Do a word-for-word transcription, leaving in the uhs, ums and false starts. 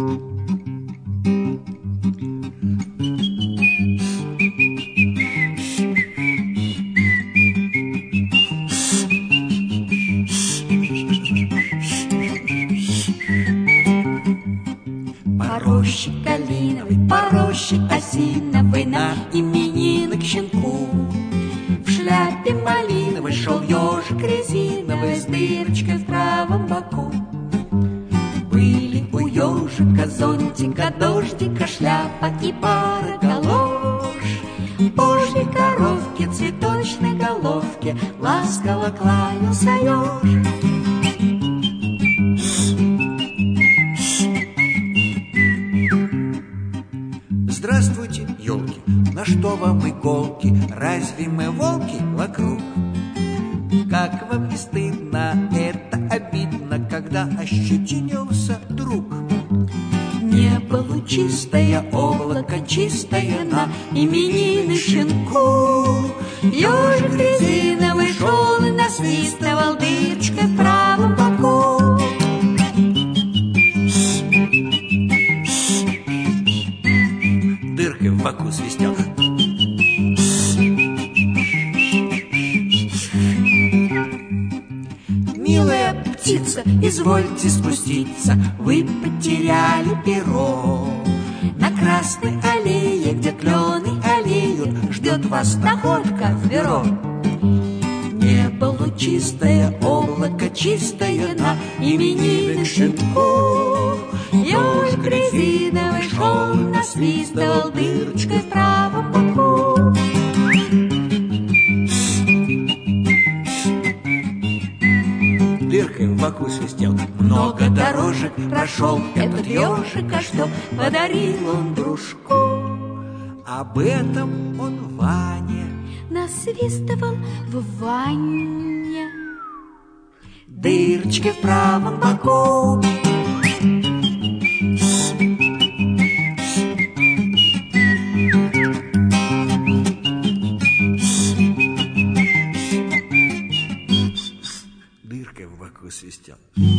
По роще калиновой, по роще осиновой на именинок щенку. В шляпе малиновой шел ежик резиновый с дырочкой в правом боку. Были у ежика зонтика, дождика, шляпа и пара галош. Божьей коровке, цветочной головке ласково кланялся еж. Здравствуйте, елки, на что вам иголки? Разве мы волки вокруг? Как вам не стыдно, это обидно, когда ощетинился друг. Небо лучистое, облако чистое на именины щенку. Ежик резиновый шел и насвистывал дырочкой в правом боку. Дыркой в боку свистел. Милая птица, извольте спуститься, вы потеряли перо. На красной аллее, где клены аллеют, ждет вас находка в бюро. Небо лучистое, облако чистое на именины щенку. Ежик резиновый шел, насвистывал дырочкой в правом боку. Дыркой в боку свистел. Много дорожек прошел этот ежик, а что подарил он дружку? Об этом он Ване Насвистывал в ванне. Дырочки в правом боку. дыркой в боку свистел.